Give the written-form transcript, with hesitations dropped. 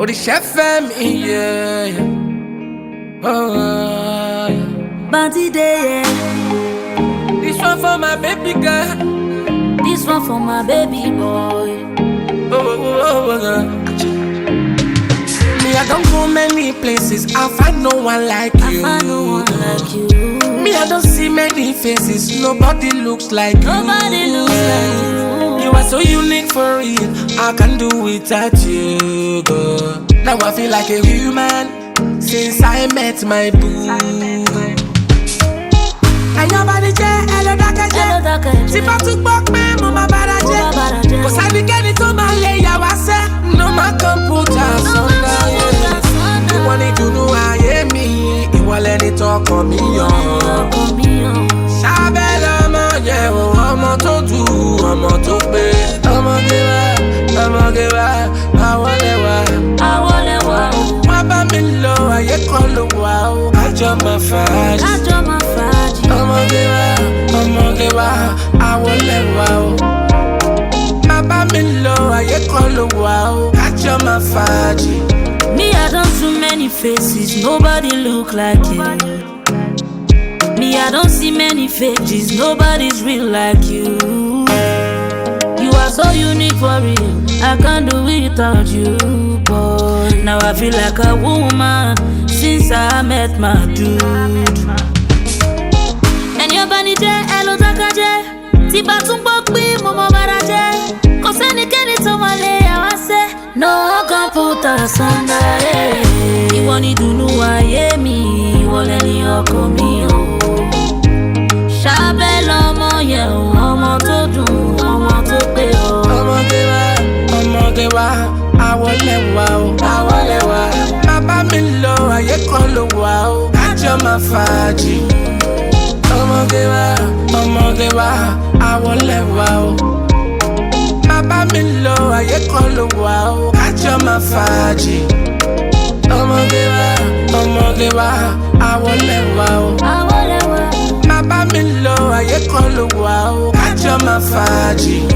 Oh, the chef me, yeah. Oh, yeah. Bounty day, yeah. This one for my baby girl. This one for my baby boy. Oh. Me, I don't go many places. I find no one like you. I find no one like you. Me, I don't see many faces. Nobody looks like you. Nobody looks like you. You are so unique for real. I can do without you, girl. Now I feel like a human since I met my boo. And your body, hello, Dakaje. Si pas tout bok, mais mon ma baraje. Ko sani keni to ma le ya wase. No ma computer sonda. You want it to know I am me. You want let it talk on me, yo. Shabela mo ye o, ọmọ tó dù, ọmọ tó pé. Ọmọ gẹwà, awọlẹwà. Wọ́n bá mi lọ, ayé kan ló wà o. Kájọ máa fàájì. Ọmọ gẹwà, awọlẹwà o. Má bá mi lọ, ayé kan ló wà o. Kájọ máa fàájì. Me, I don't see many faces, nobody look like you. Me, I don't see many faces, nobody's real like you. You are so unique for real, I can't do without you, boy. Now I feel like a woman since I met my dude. And your body there, hello Dakaje. Tiba tumbo kwi, momo baraje. Koseni keni tomale, I say no computer Sunday. You want it to know I hear me, you want any oko mi o. Shabel ọmọ yẹ o, ọmọ tó dùn, ọmọ tó pé o. Ọmọ gẹwà, awọlẹwà o. Bàbá mi lọ, ayé kan ló wà o. Kájọ máa fàájì. Ọmọ gẹwà, awọlẹwà o. Bàbá mi lọ, ayé kan ló wà o. Kájọ máa fàájì. Ọmọ gẹwà, awọlẹwà o. Bàbá mi lọ, ayé kan ló wà o. Kájọ máa fàájì.